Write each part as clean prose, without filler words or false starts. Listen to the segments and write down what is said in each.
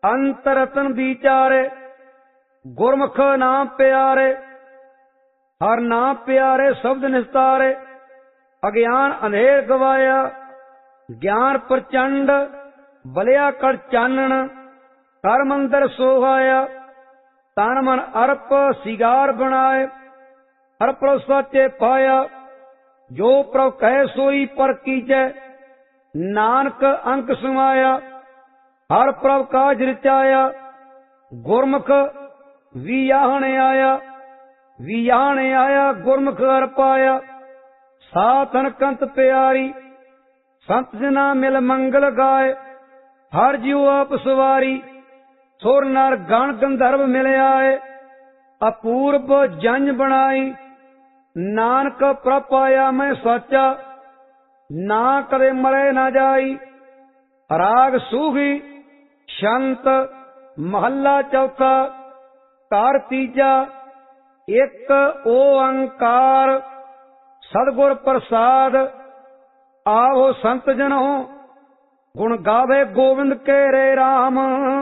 अंत रतन विचारे, गुरमुख नाम प्यारे। हर नाम प्यारे शब्द निस्तारे, अज्ञान अंधेर गवाया। ज्ञान प्रचंड बलिया कर चानन, कर मंदिर सोहाया। तन मन अर्प सिगार बनाए, हर प्रभ सचे पाया। जो प्रभ कहे सोई पर कीजै, नानक अंक समाया। हर प्रभ काज रचाया, गुरमुख वियाहने आया। वियाहने आया गुरमुख हर पाया। साधन कंत प्यारी, संत जना मिल मंगल गाय। हर जीव आप सवारी, सुर नर गण गंधर्व मिल आए। अपूर्व जंज बनाई, नानक प्रभ पाया मैं साचा। ना कदे मरे ना जाई। राग सूही शंत महला चौथा। कार तीजा एक ओंकार, सदगुर प्रसाद। आवो संत जनो, गुण गावे गोविंद के रे राम।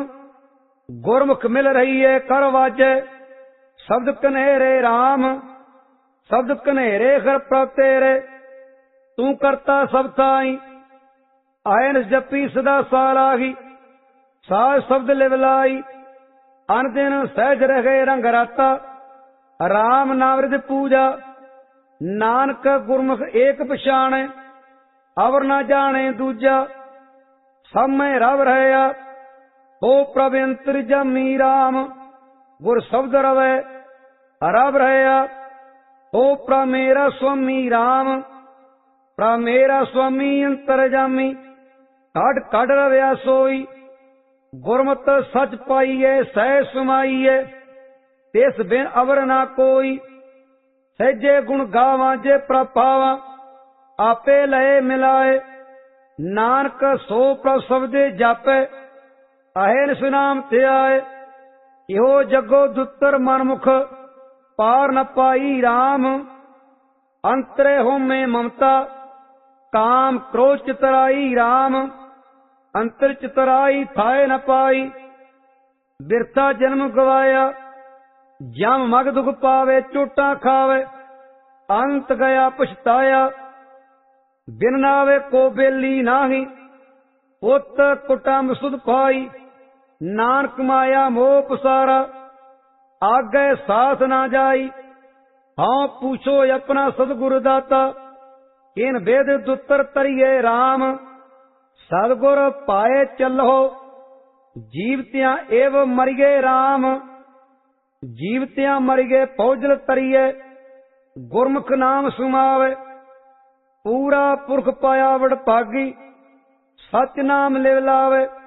गुरमुख मिल रही है कर वाजे, शब्द कन्हेरे राम। शब्द कन्हेरे कर प्रभ तेरे, तू करता सब थाई। आयन जपी सदा सालाही, साज शब्द लिवलाई। अन दिन सहज रहे रंग राता, राम नाम रिद पूजा। नानक गुरमुख एक पछाणे, अवर न जाने दूजा। सब में रव रहया, हो प्रभ अंतर्जामी राम। गुर शब्द रवै रव रहया, हो प्रभ मेरा स्वामी राम। प्रभ मेरा स्वामी अंतर्जामी, कड़ कड़ रव्या सोई। गुरमत सच पाइए सह समाइए, तिस बिन अवर ना कोई। सहजे गुण गावा जे प्रभ पावा, आपे लय मिलाए। नानक सो प्रभ शब्दे जापे, अहेन सुनाम ते आए। इहो जगो दुत्तर मनमुख, पार न पाई राम। अंतरे होमे ममता, काम क्रोध चितराई राम। अंतर चितराई थाए न पाई, बिरथा जन्म गवाया। जम मग दुख पावे चोटा खावे, अंत गया पछताया। बिन नावे को बेली नाही, पुत कुटुंब सुध पाई। नानक माया मोह पसारा, आगे साथ ना जाई। हाँ पूछो अपना सदगुरु दाता, इन वेद दुत्तर तरिए राम। सदगुर पाए चलो, जीवतियां एव मरिगे राम। जीवतियां मरिगे पौजल तरिए, गुरमुख नाम सुमावे। पूरा पुरख पाया वड भागी, सच नाम लिव लावे।